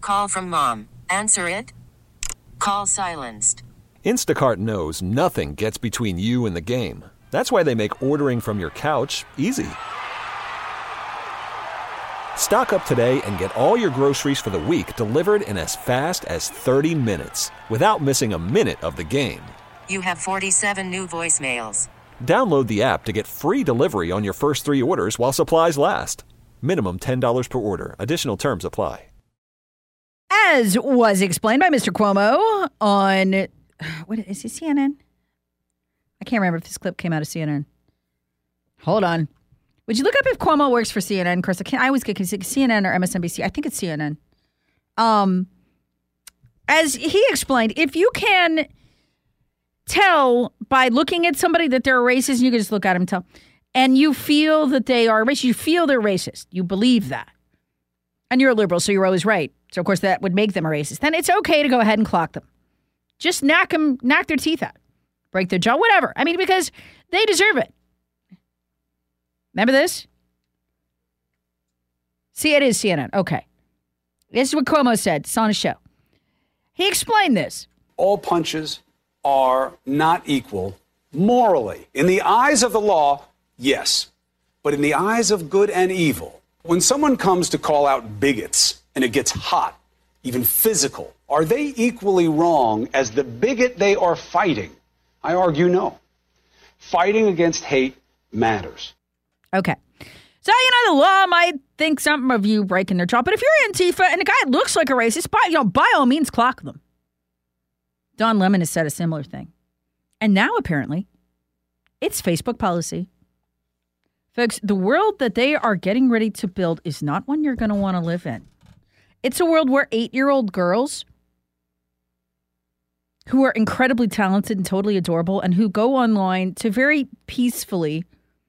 Call from mom. Answer it. Call silenced. Instacart knows nothing gets between you and the game. That's why they make ordering from your couch easy. Stock up today and get all your groceries for the week delivered in as fast as 30 minutes without missing a minute of the game. You have 47 new voicemails. Download the app to get free delivery on your first 3 orders while supplies last. Minimum $10 per order. Additional terms apply. As was explained by Mr. Cuomo on, what is it, CNN? I can't remember if this clip came out of CNN. Hold on. Would you look up if Cuomo works for CNN? Of course, I always get CNN or MSNBC. I think it's CNN. As he explained, if you can tell by looking at somebody that they're racist, and you can just look at them and tell, and you feel that they are racist, you feel they're racist, you believe that, and you're a liberal, so you're always right. So, of course, that would make them a racist. Then it's okay to go ahead and clock them. Just knock their teeth out. Break their jaw, whatever. I mean, because they deserve it. Remember this? See, it is CNN. Okay. This is what Cuomo said. It's on a show. He explained this. All punches are not equal morally. In the eyes of the law, yes. But in the eyes of good and evil, when someone comes to call out bigots and it gets hot, even physical, are they equally wrong as the bigot they are fighting? I argue no. Fighting against hate matters. Okay. So, the law might think something of you breaking their jaw, but if you're Antifa and the guy looks like a racist, by all means, clock them. Don Lemon has said a similar thing. And now, apparently, it's Facebook policy. Folks, the world that they are getting ready to build is not one you're going to want to live in. It's a world where 8-year-old girls who are incredibly talented and totally adorable and who go online to very peacefully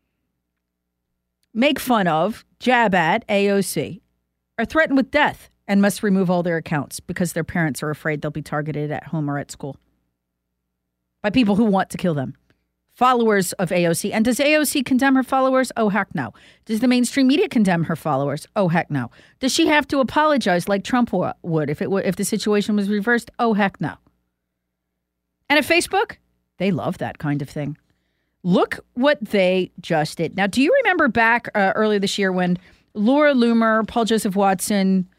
make fun of, jab at AOC, are threatened with death and must remove all their accounts because their parents are afraid they'll be targeted at home or at school by people who want to kill them. Followers of AOC. And does AOC condemn her followers? Oh, heck no. Does the mainstream media condemn her followers? Oh, heck no. Does she have to apologize like Trump would if the situation was reversed? Oh, heck no. And at Facebook, they love that kind of thing. Look what they just did. Now, do you remember back earlier this year when Laura Loomer, Paul Joseph Watson,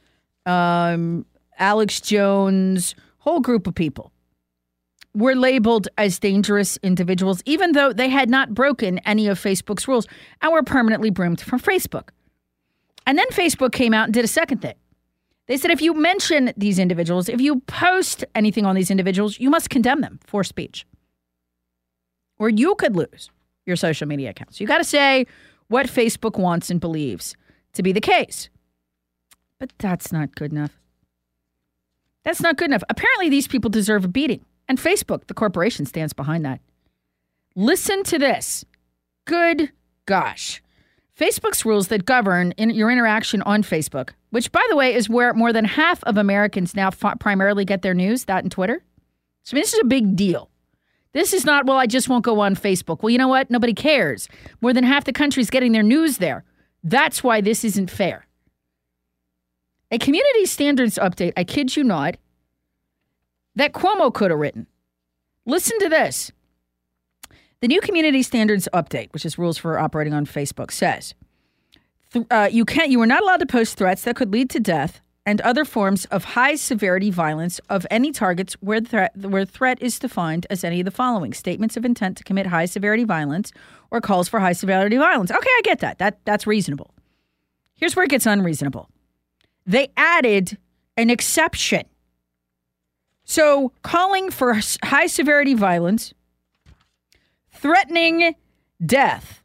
Alex Jones, whole group of people were labeled as dangerous individuals, even though they had not broken any of Facebook's rules and were permanently broomed from Facebook. And then Facebook came out and did a second thing. They said if you mention these individuals, if you post anything on these individuals, you must condemn them for speech. Or you could lose your social media accounts. You got to say what Facebook wants and believes to be the case. But that's not good enough. That's not good enough. Apparently, these people deserve a beating. And Facebook, the corporation, stands behind that. Listen to this. Good gosh. Facebook's rules that govern your interaction on Facebook, which, by the way, is where more than half of Americans now primarily get their news, that and Twitter. So this is a big deal. This is not, well, I just won't go on Facebook. Well, you know what? Nobody cares. More than half the country's getting their news there. That's why this isn't fair. A community standards update, I kid you not, that Cuomo could have written. Listen to this. The new community standards update, which is rules for operating on Facebook, says you are not allowed to post threats that could lead to death and other forms of high severity violence of any targets where threat is defined as any of the following: statements of intent to commit high severity violence or calls for high severity violence. Okay, I get that. That's reasonable. Here's where it gets unreasonable. They added an exception. So calling for high severity violence, threatening death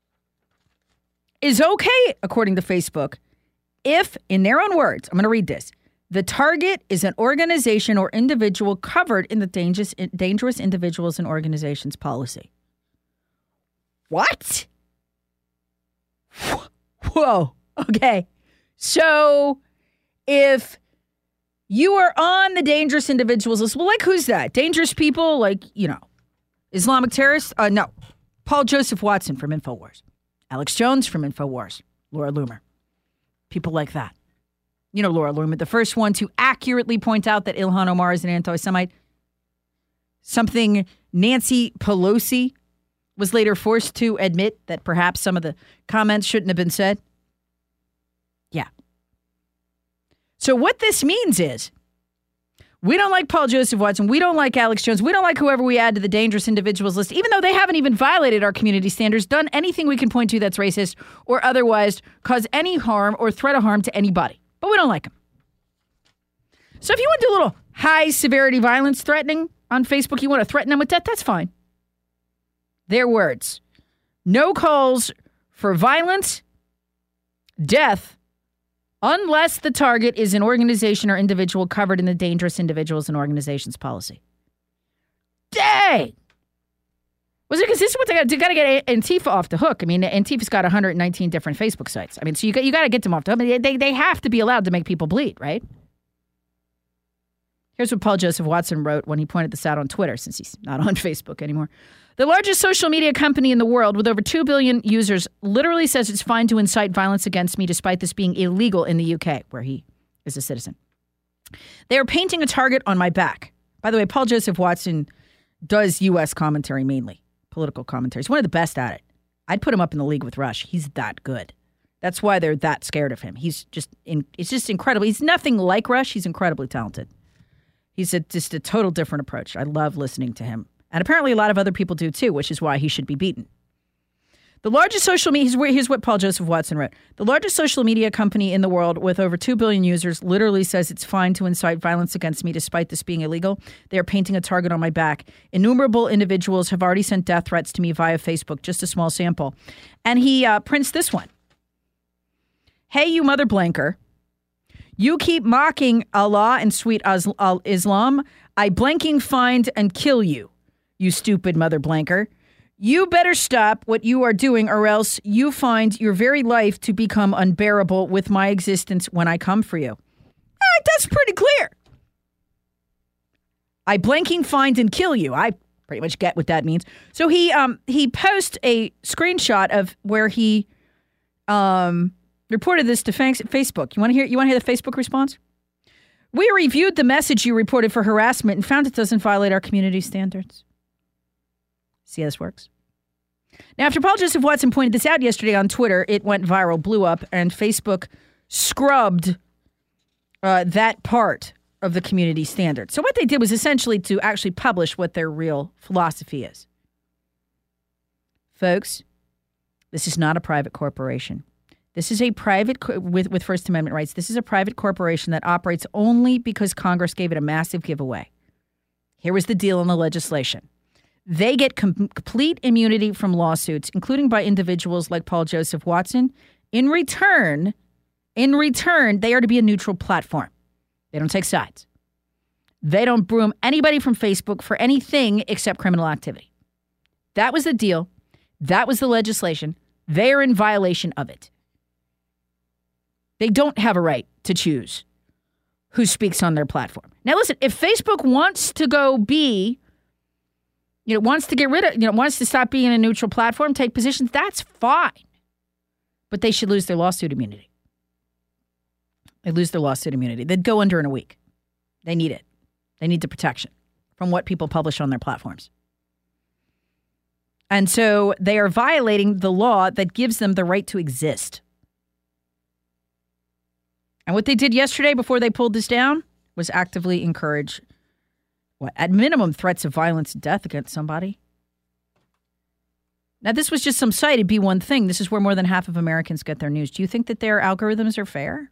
is okay, according to Facebook, if, in their own words, I'm going to read this, the target is an organization or individual covered in the dangerous individuals and organizations policy. What? Whoa. Okay. So if you are on the dangerous individuals list, well, like who's that? Dangerous people, like, Islamic terrorists? No. Paul Joseph Watson from InfoWars. Alex Jones from InfoWars. Laura Loomer. People like that. You know Laura Loomer, the first one to accurately point out that Ilhan Omar is an anti-Semite. Something Nancy Pelosi was later forced to admit that perhaps some of the comments shouldn't have been said. Yeah. So what this means is we don't like Paul Joseph Watson. We don't like Alex Jones. We don't like whoever we add to the dangerous individuals list, even though they haven't even violated our community standards, done anything we can point to that's racist or otherwise cause any harm or threat of harm to anybody. But we don't like them. So if you want to do a little high severity violence threatening on Facebook, you want to threaten them with that, that's fine. Their words. No calls for violence, death, unless the target is an organization or individual covered in the dangerous individuals and organizations policy. Dang! Was it consistent with they got to get Antifa off the hook? I mean, Antifa's got 119 different Facebook sites. I mean, so you got to get them off the hook. I mean, they have to be allowed to make people bleed, right? Here's what Paul Joseph Watson wrote when he pointed this out on Twitter, since he's not on Facebook anymore. The largest social media company in the world with over 2 billion users literally says it's fine to incite violence against me despite this being illegal in the UK, where he is a citizen. They are painting a target on my back. By the way, Paul Joseph Watson does U.S. commentary mainly, political commentary. He's one of the best at it. I'd put him up in the league with Rush. He's that good. That's why they're that scared of him. It's just incredible. He's nothing like Rush. He's incredibly talented. He's just a total different approach. I love listening to him. And apparently a lot of other people do too, which is why he should be beaten. The largest social media, here's what Paul Joseph Watson wrote. The largest social media company in the world with over 2 billion users literally says it's fine to incite violence against me despite this being illegal. They are painting a target on my back. Innumerable individuals have already sent death threats to me via Facebook, just a small sample. And he prints this one. Hey, you mother blanker. You keep mocking Allah and sweet Islam. I blanking find and kill you, you stupid mother blanker. You better stop what you are doing or else you find your very life to become unbearable with my existence when I come for you. That's pretty clear. I blanking find and kill you. I pretty much get what that means. So he posts a screenshot of where he reported this to Facebook. You want to hear the Facebook response? We reviewed the message you reported for harassment and found it doesn't violate our community standards. See how this works? Now, after Paul Joseph Watson pointed this out yesterday on Twitter, it went viral, blew up, and Facebook scrubbed that part of the community standard. So what they did was essentially to actually publish what their real philosophy is. Folks, this is not a private corporation. This is a private, with First Amendment rights, this is a private corporation that operates only because Congress gave it a massive giveaway. Here was the deal in the legislation. They get complete immunity from lawsuits, including by individuals like Paul Joseph Watson. In return, they are to be a neutral platform. They don't take sides. They don't broom anybody from Facebook for anything except criminal activity. That was the deal. That was the legislation. They are in violation of it. They don't have a right to choose who speaks on their platform. Now, listen, if Facebook wants to go be, wants to get rid of, wants to stop being a neutral platform, take positions, that's fine. But they should lose their lawsuit immunity. They lose their lawsuit immunity. They'd go under in a week. They need it. They need the protection from what people publish on their platforms. And so they are violating the law that gives them the right to exist. And what they did yesterday before they pulled this down was actively encourage, at minimum, threats of violence and death against somebody. Now, this was just some site. It'd be one thing. This is where more than half of Americans get their news. Do you think that their algorithms are fair?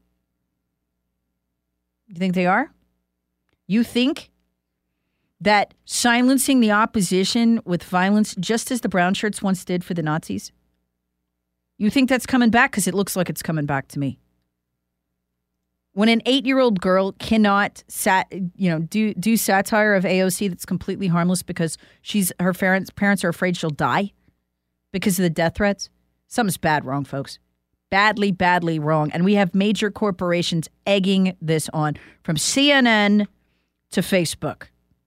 You think they are? You think that silencing the opposition with violence, just as the brown shirts once did for the Nazis, you think that's coming back? Because it looks like it's coming back to me. When an 8-year-old girl cannot do satire of AOC that's completely harmless because her parents are afraid she'll die because of the death threats, something's bad wrong, folks. Badly, badly wrong. And we have major corporations egging this on, from CNN to Facebook.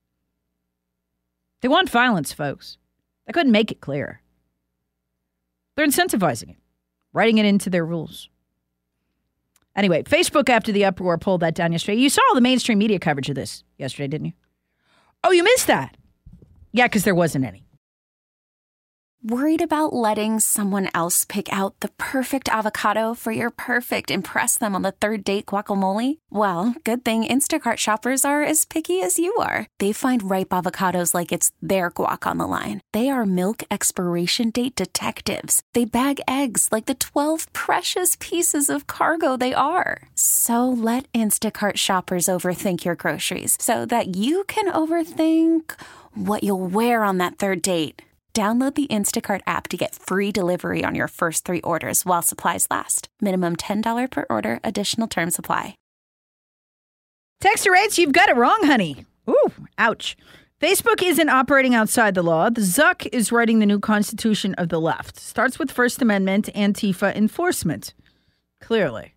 They want violence, folks. They couldn't make it clearer. They're incentivizing it, writing it into their rules. Anyway, Facebook, after the uproar, pulled that down yesterday. You saw all the mainstream media coverage of this yesterday, didn't you? Oh, you missed that. Yeah, because there wasn't any. Worried about letting someone else pick out the perfect avocado for your perfect impress them on the third date guacamole? Well, good thing Instacart shoppers are as picky as you are. They find ripe avocados like it's their guac on the line. They are milk expiration date detectives. They bag eggs like the 12 precious pieces of cargo they are. So let Instacart shoppers overthink your groceries so that you can overthink what you'll wear on that third date. Download the Instacart app to get free delivery on your first 3 orders while supplies last. Minimum $10 per order. Additional terms apply. Texter rates, you've got it wrong, honey. Ooh, ouch. Facebook isn't operating outside the law. The Zuck is writing the new constitution of the left. Starts with First Amendment, Antifa enforcement. Clearly.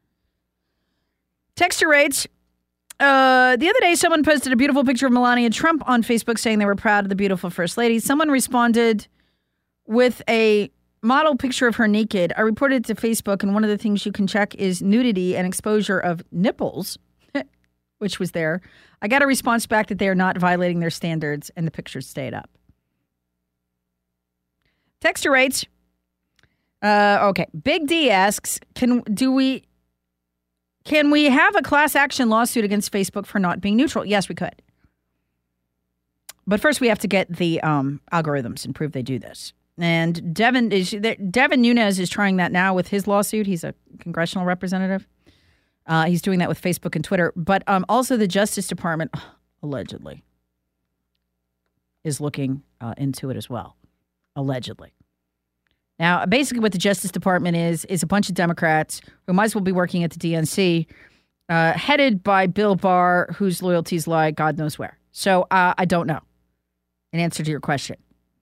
Texter rates, the other day, someone posted a beautiful picture of Melania Trump on Facebook saying they were proud of the beautiful First Lady. Someone responded with a model picture of her naked. I reported it to Facebook, and one of the things you can check is nudity and exposure of nipples, which was there. I got a response back that they are not violating their standards, and the pictures stayed up. Texter rates. Okay. Big D asks, Can we have a class action lawsuit against Facebook for not being neutral? Yes, we could. But first, we have to get the algorithms and prove they do this. And Devin Nunes is trying that now with his lawsuit. He's a congressional representative. He's doing that with Facebook and Twitter. But also the Justice Department, allegedly, is looking into it as well. Allegedly. Now, basically what the Justice Department is a bunch of Democrats who might as well be working at the DNC, headed by Bill Barr, whose loyalties lie God knows where. So I don't know. In answer to your question.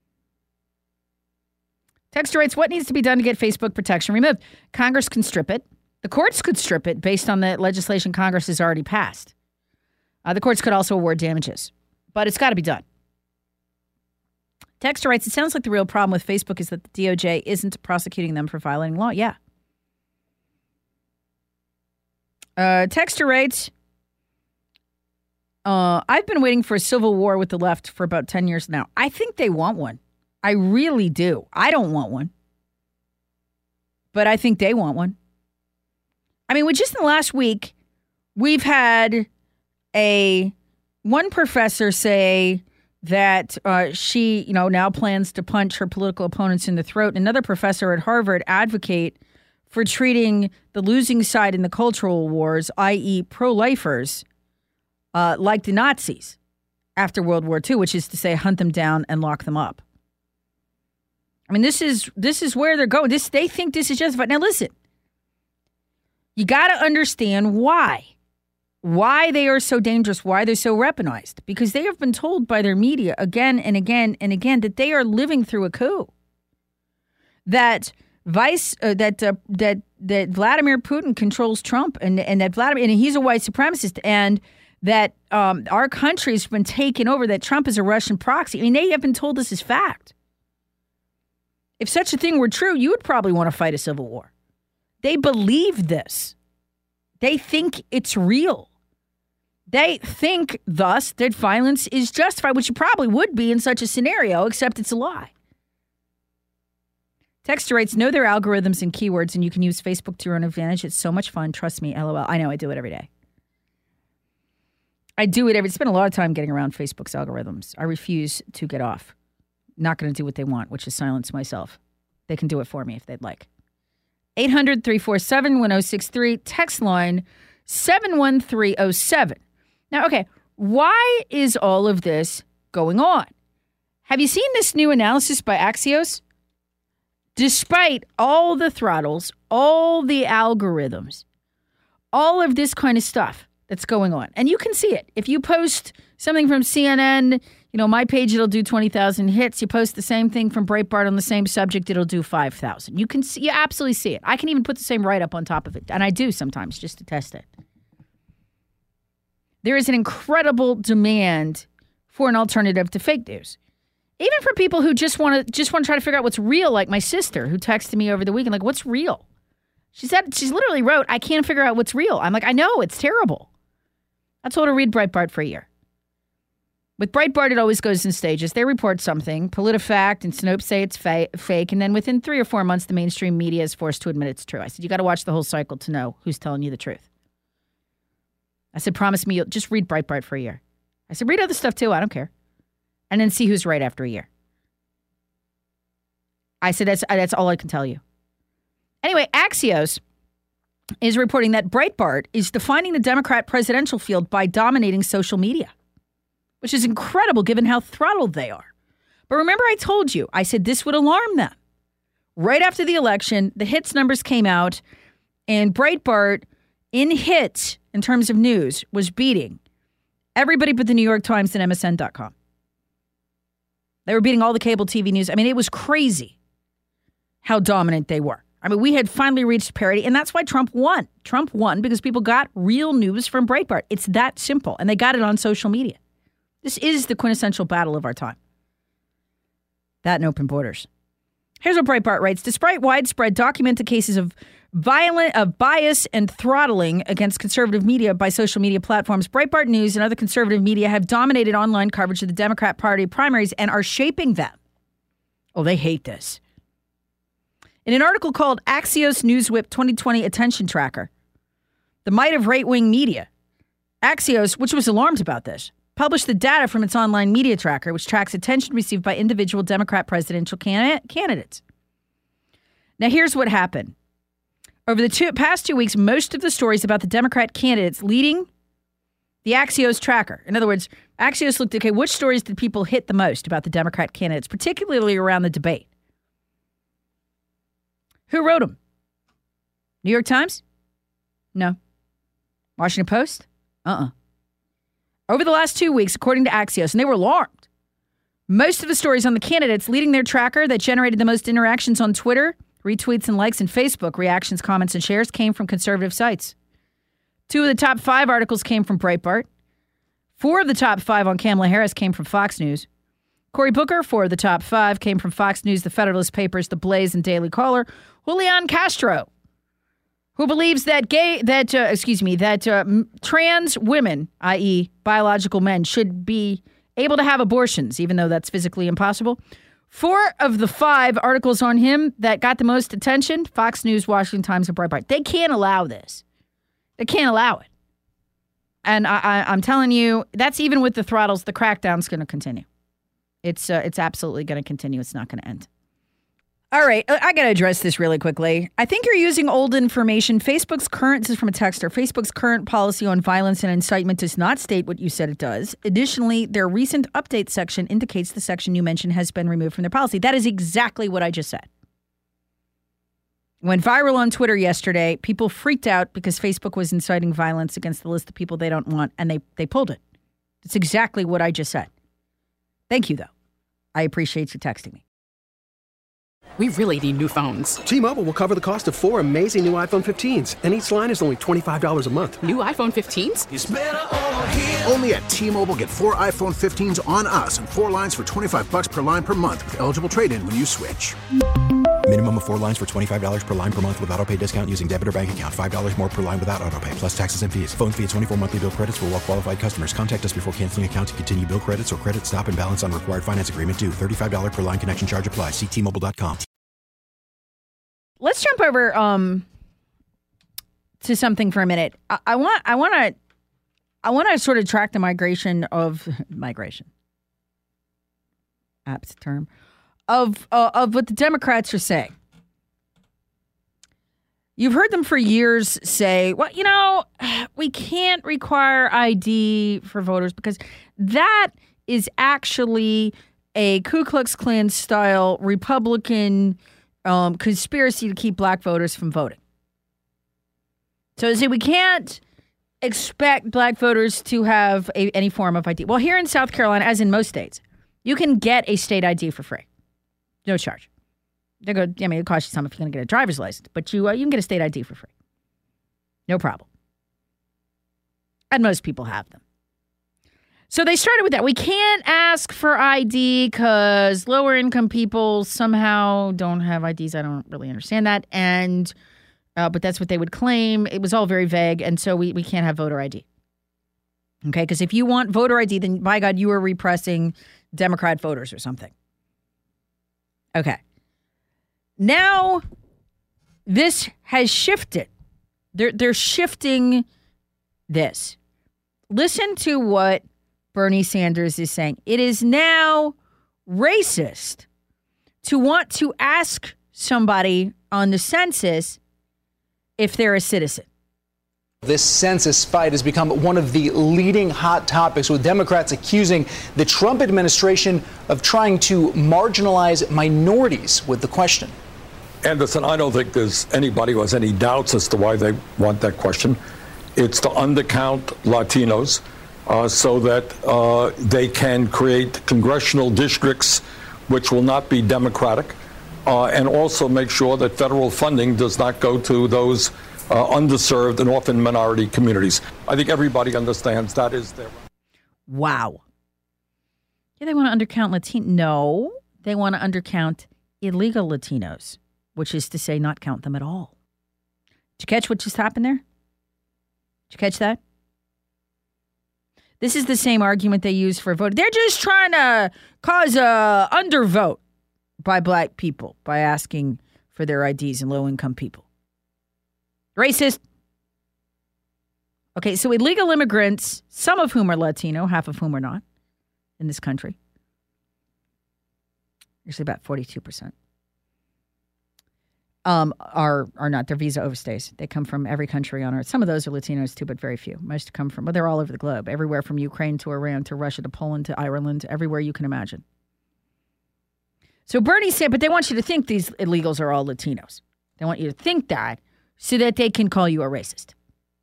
Texter writes, what needs to be done to get Facebook protection removed? Congress can strip it. The courts could strip it based on the legislation Congress has already passed. The courts could also award damages. But it's got to be done. Texter writes, it sounds like the real problem with Facebook is that the DOJ isn't prosecuting them for violating law. Yeah. Texter writes, I've been waiting for a civil war with the left for about 10 years now. I think they want one. I really do. I don't want one. But I think they want one. I mean, just in the last week, we've had one professor say that she, now plans to punch her political opponents in the throat. Another professor at Harvard advocate for treating the losing side in the cultural wars, i.e. pro-lifers, like the Nazis after World War II, which is to say hunt them down and lock them up. I mean, this is where they're going. They think this is justified. Now, listen, you got to understand why they are so dangerous, why they're so weaponized, because they have been told by their media again and again and again that they are living through a coup. That that Vladimir Putin controls Trump and that Vladimir, and he's a white supremacist, and that our country's been taken over, that Trump is a Russian proxy. I mean, they have been told this is fact. If such a thing were true, you would probably want to fight a civil war. They believe this. They think it's real. They think, thus, that violence is justified, which it probably would be in such a scenario, except it's a lie. Texter writes, know their algorithms and keywords, and you can use Facebook to your own advantage. It's so much fun. Trust me, LOL. I know, I do it every day. I do it spend a lot of time getting around Facebook's algorithms. I refuse to get off. Not going to do what they want, which is silence myself. They can do it for me if they'd like. 800-347-1063, text line 71307. Now, okay, why is all of this going on? Have you seen this new analysis by Axios? Despite all the throttles, all the algorithms, all of this kind of stuff that's going on, and you can see it. If you post something from CNN, my page, it'll do 20,000 hits. You post the same thing from Breitbart on the same subject, it'll do 5,000. You absolutely see it. I can even put the same write-up on top of it, and I do sometimes just to test it. There is an incredible demand for an alternative to fake news. Even for people who just want to try to figure out what's real, like my sister who texted me over the weekend, like, what's real? She literally wrote, I can't figure out what's real. I'm like, I know, it's terrible. I told her read Breitbart for a year. With Breitbart, it always goes in stages. They report something, PolitiFact and Snopes say it's fake, and then within 3 or 4 months, the mainstream media is forced to admit it's true. I said, you got to watch the whole cycle to know who's telling you the truth. I said, promise me you'll just read Breitbart for a year. I said, read other stuff too, I don't care. And then see who's right after a year. I said, that's all I can tell you. Anyway, Axios is reporting that Breitbart is defining the Democrat presidential field by dominating social media, which is incredible given how throttled they are. But remember I told you, I said this would alarm them. Right after the election, the hits numbers came out, and Breitbart, in hits, in terms of news, was beating everybody but the New York Times and MSN.com. They were beating all the cable TV news. I mean, it was crazy how dominant they were. I mean, we had finally reached parity, and that's why Trump won. Trump won because people got real news from Breitbart. It's that simple, and they got it on social media. This is the quintessential battle of our time. That and open borders. Here's what Breitbart writes. Despite widespread documented cases of bias and throttling against conservative media by social media platforms, Breitbart News and other conservative media have dominated online coverage of the Democrat Party primaries and are shaping them. Oh, they hate this. In an article called Axios Newswhip 2020 Attention Tracker, the might of right-wing media, Axios, which was alarmed about this, published the data from its online media tracker, which tracks attention received by individual Democrat presidential candidates. Now, here's what happened. Over the past 2 weeks, most of the stories about the Democrat candidates leading the Axios tracker. In other words, Axios looked at, okay, which stories did people hit the most about the Democrat candidates, particularly around the debate? Who wrote them? New York Times? No. Washington Post? Over the last 2 weeks, according to Axios, and they were alarmed, most of the stories on the candidates leading their tracker that generated the most interactions on Twitter, retweets and likes, and Facebook, reactions, comments, and shares came from conservative sites. 2 of the top 5 articles came from Breitbart. 4 of the top 5 on Kamala Harris came from Fox News. Cory Booker, 4 of the top 5 came from Fox News, the Federalist Papers, The Blaze, and Daily Caller. Julian Castro, who believes that trans women, i.e. biological men, should be able to have abortions, even though that's physically impossible. 4 of the 5 articles on him that got the most attention, Fox News, Washington Times, and Breitbart. They can't allow this. They can't allow it. And I'm telling you, that's even with the throttles, the crackdown's going to continue. It's absolutely going to continue. It's not going to end. All right, I got to address this really quickly. I think you're using old information. This is from a texter. Facebook's current policy on violence and incitement does not state what you said it does. Additionally, their recent update section indicates the section you mentioned has been removed from their policy. That is exactly what I just said. Went viral on Twitter yesterday. People freaked out because Facebook was inciting violence against the list of people they don't want, and they pulled it. It's exactly what I just said. Thank you, though. I appreciate you texting me. We really need new phones. T-Mobile will cover the cost of 4 amazing new iPhone 15s, and each line is only $25 a month. New iPhone 15s? It's better over here. Only at T-Mobile, get 4 iPhone 15s on us and 4 lines for $25 per line per month with eligible trade-in when you switch. Minimum of 4 lines for $25 per line per month with autopay discount using debit or bank account. $5 more per line without autopay, plus taxes and fees. Phone fee at 24 monthly bill credits for well-qualified customers. Contact us before canceling account to continue bill credits or credit stop and balance on required finance agreement due. $35 per line connection charge applies. See T-Mobile.com. Let's jump over to something for a minute. I want to sort of track the migration. Apt term of what the Democrats are saying. You've heard them for years say, well, we can't require ID for voters because that is actually a Ku Klux Klan style Republican conspiracy to keep black voters from voting. So we can't expect black voters to have any form of ID. Well, here in South Carolina, as in most states, you can get a state ID for free. No charge. It costs you some if you're going to get a driver's license, but you can get a state ID for free. No problem. And most people have them. So they started with that. We can't ask for ID because lower income people somehow don't have IDs. I don't really understand that. And But that's what they would claim. It was all very vague, and so we can't have voter ID. Okay, because if you want voter ID, then by God, you are repressing Democrat voters or something. Okay. Now, this has shifted. They're shifting this. Listen to what Bernie Sanders is saying. It is now racist to want to ask somebody on the census if they're a citizen. This census fight has become one of the leading hot topics, with Democrats accusing the Trump administration of trying to marginalize minorities with the question. Anderson, I don't think there's anybody who has any doubts as to why they want that question. It's to undercount Latinos so that they can create congressional districts which will not be Democratic, and also make sure that federal funding does not go to those underserved and often minority communities. I think everybody understands that is their... Wow. Yeah, they want to undercount Latinos. No, they want to undercount illegal Latinos, which is to say not count them at all. Did you catch what just happened there? Did you catch that? This is the same argument they use for voting. They're just trying to cause a undervote by black people by asking for their IDs and low-income people. Racist. Okay, so illegal immigrants, some of whom are Latino, half of whom are not in this country. Actually, about 42%. Are not. They're visa overstays. They come from every country on earth. Some of those are Latinos too, but very few. Most come from, but they're all over the globe. Everywhere from Ukraine to Iran to Russia to Poland to Ireland, everywhere you can imagine. So Bernie said, but they want you to think these illegals are all Latinos. They want you to think that so that they can call you a racist.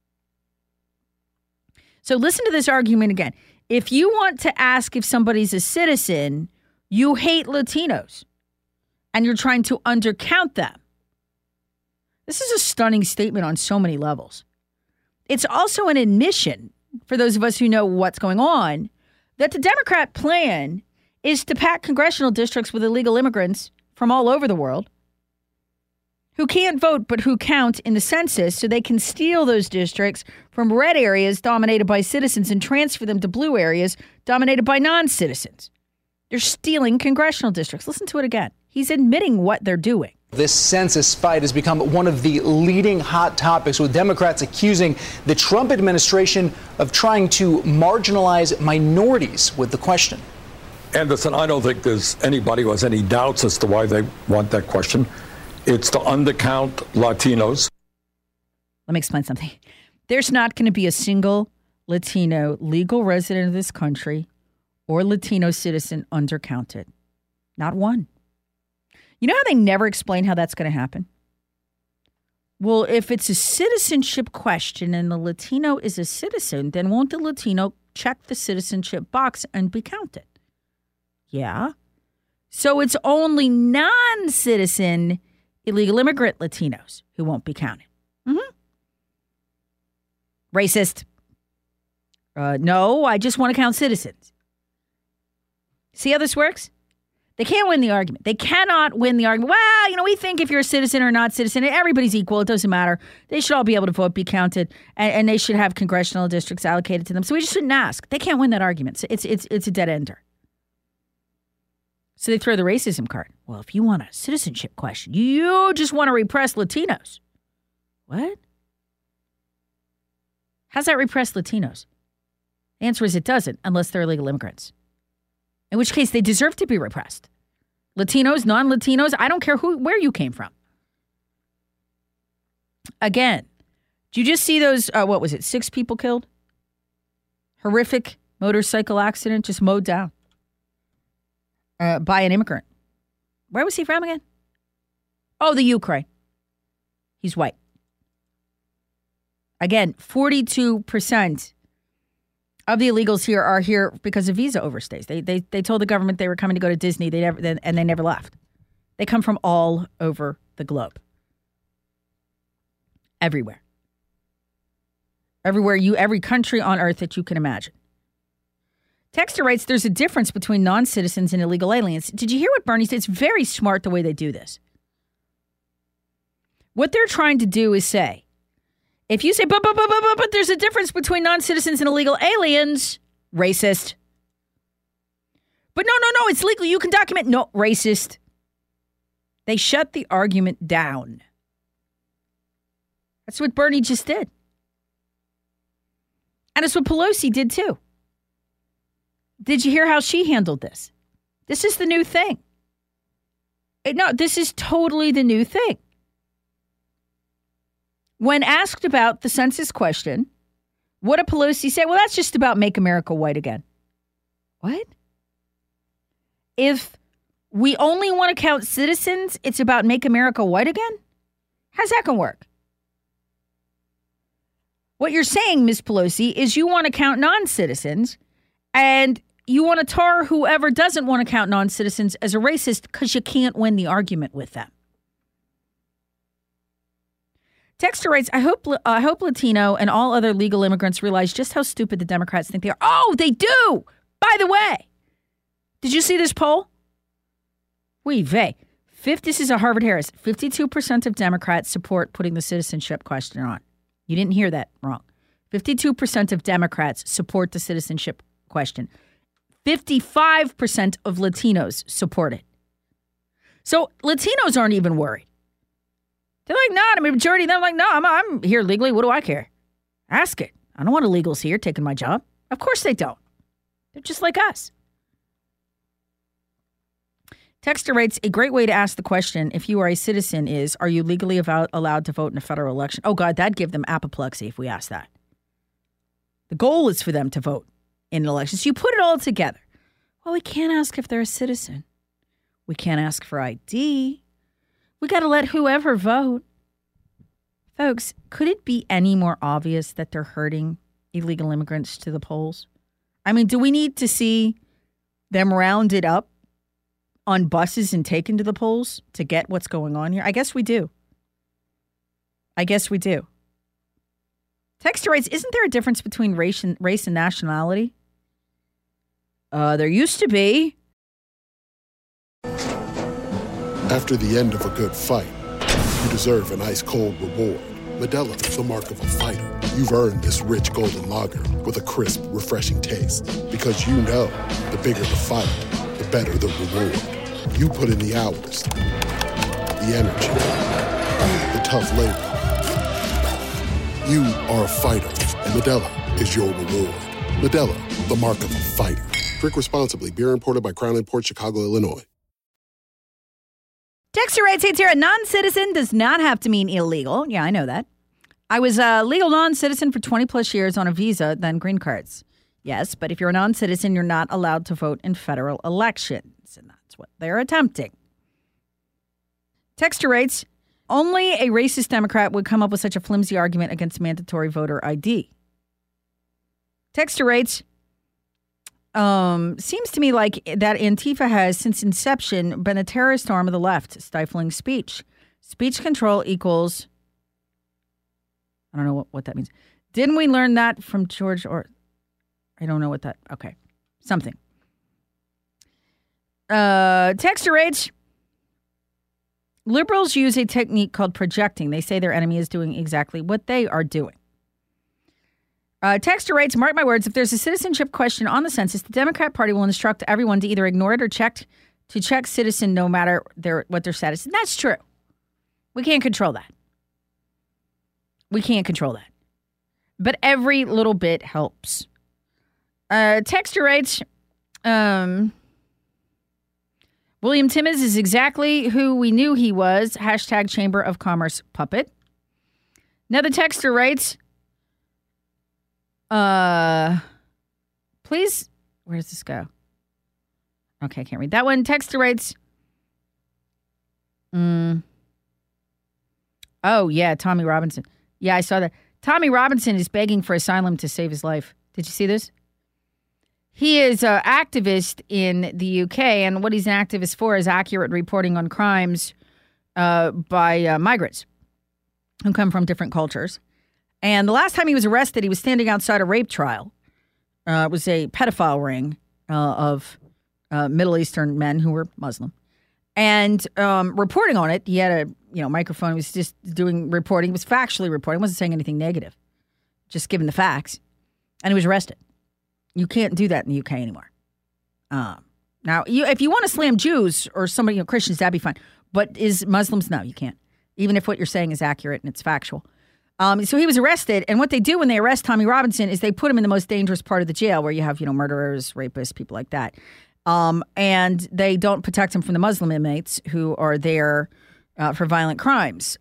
So listen to this argument again. If you want to ask if somebody's a citizen, you hate Latinos and you're trying to undercount them. This is a stunning statement on so many levels. It's also an admission, for those of us who know what's going on, that the Democrat plan is to pack congressional districts with illegal immigrants from all over the world who can't vote but who count in the census, so they can steal those districts from red areas dominated by citizens and transfer them to blue areas dominated by non-citizens. They're stealing congressional districts. Listen to it again. He's admitting what they're doing. This census fight has become one of the leading hot topics, with Democrats accusing the Trump administration of trying to marginalize minorities with the question. Anderson, I don't think there's anybody who has any doubts as to why they want that question. It's to undercount Latinos. Let me explain something. There's not going to be a single Latino legal resident of this country or Latino citizen undercounted. Not one. You know how they never explain how that's going to happen? Well, if it's a citizenship question and the Latino is a citizen, then won't the Latino check the citizenship box and be counted? Yeah. So it's only non-citizen illegal immigrant Latinos who won't be counted. Mm-hmm. Racist. No, I just want to count citizens. See how this works? They can't win the argument. They cannot win the argument. Well, we think if you're a citizen or not citizen, everybody's equal. It doesn't matter. They should all be able to vote, be counted, and they should have congressional districts allocated to them. So we just shouldn't ask. They can't win that argument. So it's a dead ender. So they throw the racism card. Well, if you want a citizenship question, you just want to repress Latinos. What? How's that repress Latinos? The answer is it doesn't, unless they're illegal immigrants. In which case, they deserve to be repressed. Latinos, non-Latinos, I don't care where you came from. Again, did you just see those, 6 people killed? Horrific motorcycle accident, just mowed down by an immigrant. Where was he from again? Oh, the Ukraine. He's white. Again, 42% of the illegals here are here because of visa overstays. They told the government they were coming to go to Disney. They never left. They come from all over the globe. Everywhere. Every country on earth that you can imagine. Texter writes, there's a difference between non-citizens and illegal aliens. Did you hear what Bernie said? It's very smart the way they do this. What they're trying to do is say, if you say, but there's a difference between non-citizens and illegal aliens, racist. But no, it's legal. You can document. No, racist. They shut the argument down. That's what Bernie just did. And it's what Pelosi did too. Did you hear how she handled this? This is the new thing. No, this is totally the new thing. When asked about the census question, what did Pelosi say? Well, that's just about make America white again. What? If we only want to count citizens, it's about make America white again? How's that going to work? What you're saying, Ms. Pelosi, is you want to count non-citizens and you want to tar whoever doesn't want to count non-citizens as a racist because you can't win the argument with them. Texter writes, I hope Latino and all other legal immigrants realize just how stupid the Democrats think they are. Oh, they do! By the way, did you see this poll? This is a Harvard-Harris. 52% of Democrats support putting the citizenship question on. You didn't hear that wrong. 52% of Democrats support the citizenship question. 55% of Latinos support it. So Latinos aren't even worried. They're like, no, I mean, majority of them are like, no, I'm here legally. What do I care? Ask it. I don't want illegals here taking my job. Of course they don't. They're just like us. Texter writes, a great way to ask the question, if you are a citizen, is, are you legally allowed to vote in a federal election? Oh, God, that'd give them apoplexy if we asked that. The goal is for them to vote in an election. So you put it all together. Well, we can't ask if they're a citizen. We can't ask for ID. We got to let whoever vote. Folks, could it be any more obvious that they're hurting illegal immigrants to the polls? I mean, do we need to see them rounded up on buses and taken to the polls to get what's going on here? I guess we do. Texter writes, isn't there a difference between race and nationality? There used to be. After the end of a good fight, you deserve an ice-cold reward. Modelo, the mark of a fighter. You've earned this rich golden lager with a crisp, refreshing taste. Because you know, the bigger the fight, the better the reward. You put in the hours, the energy, the tough labor. You are a fighter, and Modelo is your reward. Modelo, the mark of a fighter. Drink responsibly. Beer imported by Crown Imports, Chicago, Illinois. Texter writes, hey, Tara, non-citizen does not have to mean illegal. Yeah, I know that. I was a legal non-citizen for 20 plus years on a visa, then green cards. Yes, but if you're a non-citizen, you're not allowed to vote in federal elections. And that's what they're attempting. Texter writes, only a racist Democrat would come up with such a flimsy argument against mandatory voter ID. Texter writes, seems to me like that Antifa has, since inception, been a terrorist arm of the left, stifling speech. Speech control equals, I don't know what that means. Didn't we learn that from George or, I don't know what that, okay, something. Texter writes, liberals use a technique called projecting. They say their enemy is doing exactly what they are doing. Texter writes, mark my words, if there's a citizenship question on the census, the Democrat Party will instruct everyone to either ignore it or check citizen no matter what their status is. And that's true. We can't control that. But every little bit helps. Texter writes, William Timmons is exactly who we knew he was. Hashtag Chamber of Commerce puppet. Another texter writes, please, where does this go? Okay, I can't read that one. Texter writes, oh, yeah, Tommy Robinson. Yeah, I saw that. Tommy Robinson is begging for asylum to save his life. Did you see this? He is an activist in the UK, and what he's an activist for is accurate reporting on crimes by migrants who come from different cultures. And the last time he was arrested, he was standing outside a rape trial. It was a pedophile ring of Middle Eastern men who were Muslim. And reporting on it, he had microphone. He was just doing reporting. He was factually reporting. He wasn't saying anything negative, just giving the facts. And he was arrested. You can't do that in the UK anymore. Now, if you want to slam Jews or somebody, Christians, that'd be fine. But is Muslims? No, you can't. Even if what you're saying is accurate and it's factual. So he was arrested. And what they do when they arrest Tommy Robinson is they put him in the most dangerous part of the jail where you have, murderers, rapists, people like that. And they don't protect him from the Muslim inmates who are there for violent crimes.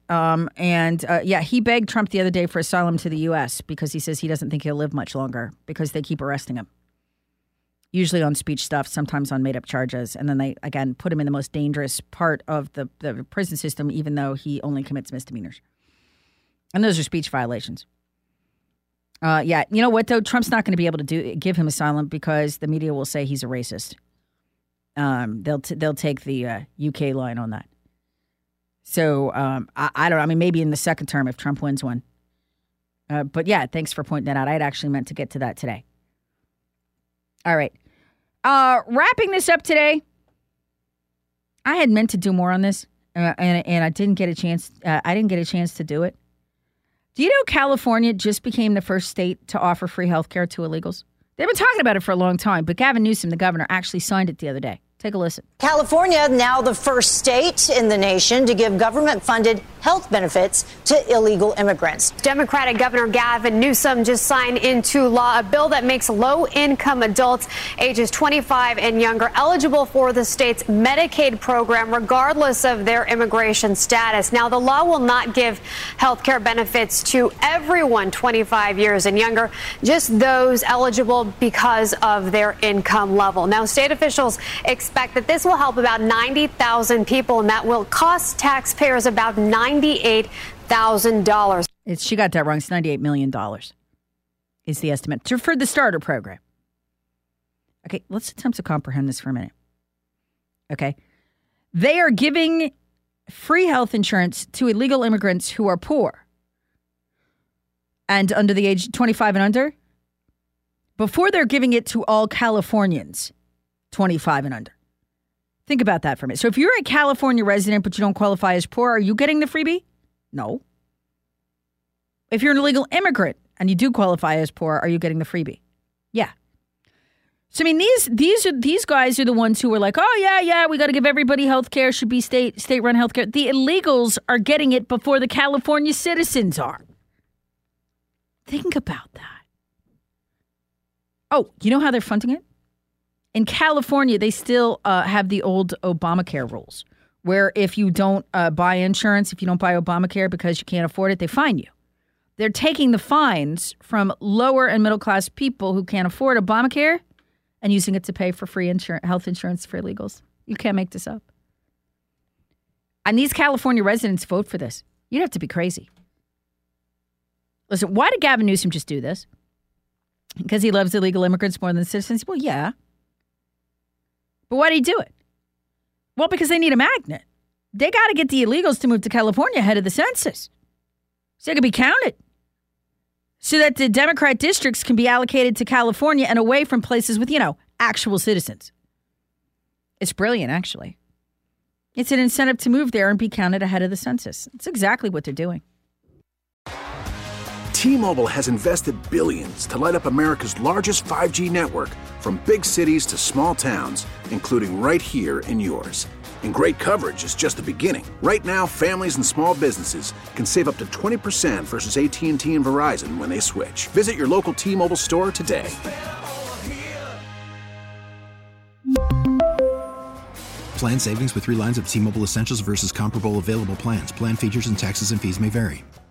He begged Trump the other day for asylum to the U.S. because he says he doesn't think he'll live much longer because they keep arresting him. Usually on speech stuff, sometimes on made-up charges. And then they, again, put him in the most dangerous part of the prison system, even though he only commits misdemeanors. And those are speech violations. You know what, though? Trump's not going to be able to give him asylum because the media will say he's a racist. They'll take the UK line on that. So I don't know. I mean, maybe in the second term if Trump wins one. But yeah, thanks for pointing that out. I'd actually meant to get to that today. All right. Wrapping this up today. I had meant to do more on this, and I didn't get a chance. I didn't get a chance to do it. Do you know California just became the first state to offer free health care to illegals? They've been talking about it for a long time, but Gavin Newsom, the governor, actually signed it the other day. Take a listen. California, now the first state in the nation to give government-funded health benefits to illegal immigrants. Democratic Governor Gavin Newsom just signed into law a bill that makes low-income adults ages 25 and younger eligible for the state's Medicaid program, regardless of their immigration status. Now, the law will not give health care benefits to everyone 25 years and younger, just those eligible because of their income level. Now, state officials expect that this will help about 90,000 people, and that will cost taxpayers about $98,000. She got that wrong. It's $98 million is the estimate for the starter program. Okay, let's attempt to comprehend this for a minute. Okay. They are giving free health insurance to illegal immigrants who are poor and under the age 25 and under before they're giving it to all Californians 25 and under. Think about that for a minute. So if you're a California resident but you don't qualify as poor, are you getting the freebie? No. If you're an illegal immigrant and you do qualify as poor, are you getting the freebie? Yeah. So I mean, these guys are the ones who are like, oh yeah, we got to give everybody health care. Should be state-run health care. The illegals are getting it before the California citizens are. Think about that. Oh, you know how they're funding it? In California, they still have the old Obamacare rules, where if you don't buy insurance, if you don't buy Obamacare because you can't afford it, they fine you. They're taking the fines from lower and middle class people who can't afford Obamacare and using it to pay for free health insurance for illegals. You can't make this up. And these California residents vote for this. You'd have to be crazy. Listen, why did Gavin Newsom just do this? Because he loves illegal immigrants more than citizens? Well, yeah. But why did he do it? Well, because they need a magnet. They got to get the illegals to move to California ahead of the census so they can be counted. So that the Democrat districts can be allocated to California and away from places with, actual citizens. It's brilliant, actually. It's an incentive to move there and be counted ahead of the census. It's exactly what they're doing. T-Mobile has invested billions to light up America's largest 5G network, from big cities to small towns, including right here in yours. And great coverage is just the beginning. Right now, families and small businesses can save up to 20% versus AT&T and Verizon when they switch. Visit your local T-Mobile store today. Plan savings with 3 lines of T-Mobile Essentials versus comparable available plans. Plan features and taxes and fees may vary.